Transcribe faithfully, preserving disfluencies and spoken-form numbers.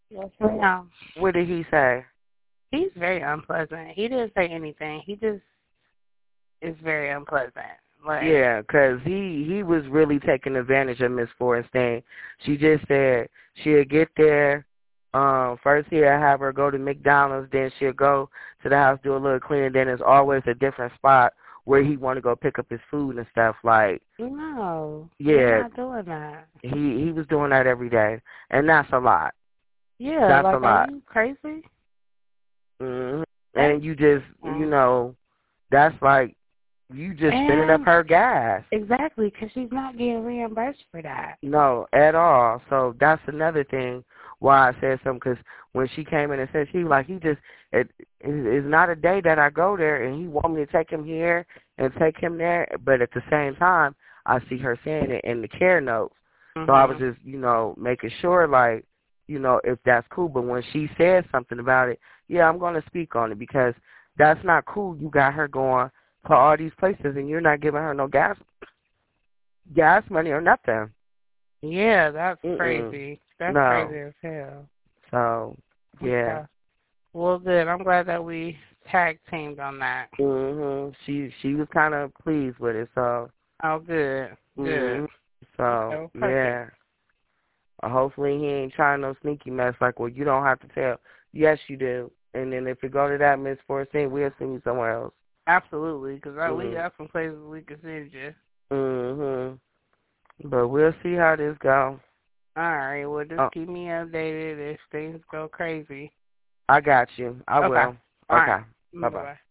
Yes, ma'am. What did he say? He's very unpleasant. He didn't say anything. He just is very unpleasant. Like, Yeah, 'cause he he was really taking advantage of Miss Forrestine. She just said she'll get there. Um, first he'll have her go to McDonald's, then she'll go to the house, do a little cleaning. Then there's always a different spot where he want to go pick up his food and stuff. Like, no, he's yeah, not doing that. he he was doing that every day, and that's a lot. Yeah, That's a like, are lot. you crazy? hmm That's, And you just, you mm. know, that's like you just spinning up And her gas. exactly, because she's not getting reimbursed for that. No, at all. So that's another thing why I said something, because when she came in and said, she was like, he just, it is not a day that I go there and he want me to take him here and take him there. But at the same time, I see her saying it in the care notes. So I was Mhm. just, you know, making sure, like, you know, if that's cool. But when she said something about it, yeah, I'm going to speak on it, because that's not cool. You got her going to all these places and you're not giving her no gas gas money or nothing. Yeah, that's Mm-mm. crazy. That's No. crazy as hell. So, yeah. Okay. Well, good. I'm glad that we tag teamed on that. Mhm. She she was kind of pleased with it. So. Oh, good. Good. Mhm. Okay, So, well, perfect. yeah. Uh, Hopefully he ain't trying no sneaky mess like, well, you don't have to tell. Yes, you do. And then if it go to that Miss fourteen, we'll send you somewhere else. Absolutely, because we Mhm. got some places we can send you. Mhm. But we'll see how this go. All right. Well, just Oh, keep me updated if things go crazy. I got you. I Okay. will. All right. Okay. Bye bye. Bye-bye.